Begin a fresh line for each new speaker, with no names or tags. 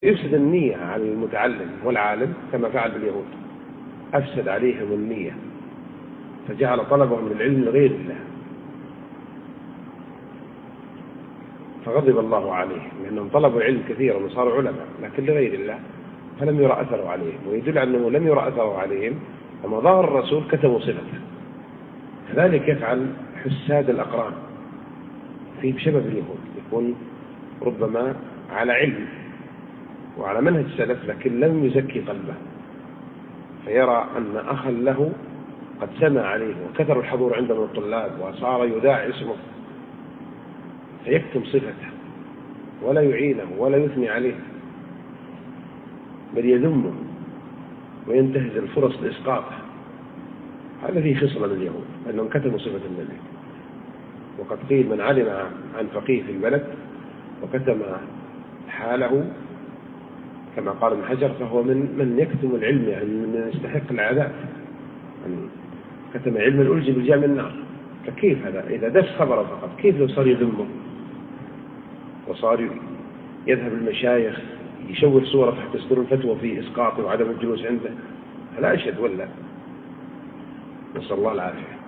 يفسد النية على المتعلم والعالم كما فعل باليهود، أفسد عليهم النية فجعل طلبهم للعلم لغير الله، فغضب الله عليهم لأنهم طلبوا العلم كثيرا وصاروا علماء لكن لغير الله فلم يرى أثره عليهم. ويدل على أنه لم يرى أثره عليهم لما ظهر الرسول كتبوا صفته. كذلك يفعل حساد الأقران في بسبب اليهود، يكون ربما على علم وعلى منهج السلف لكن لم يزكي قلبه، فيرى أن أخا له قد سمع عليه وكثر الحضور عنده من الطلاب وصار يذاع اسمه، فيكتم صفته ولا يعينه ولا يثني عليه بل يذمه وينتهز الفرص لإسقاطه. هذا فيه خصلة من اليهود أنهم كتموا صفة النبي. وقد قيل من علم عن فقيه في البلد وكتم حاله كما قال ابن حجر فهو من يكتم العلم، يعني من يستحق العذاب، يعني كتم علم الألجم بالجام النار. فكيف هذا إذا دس خبره فقط؟ كيف لو صار يذمه وصار يذهب المشايخ يشوه صورة تحت صدور الفتوى في إسقاطه وعدم الجلوس عنده؟ لا أشد ولا، نسأل الله العافية.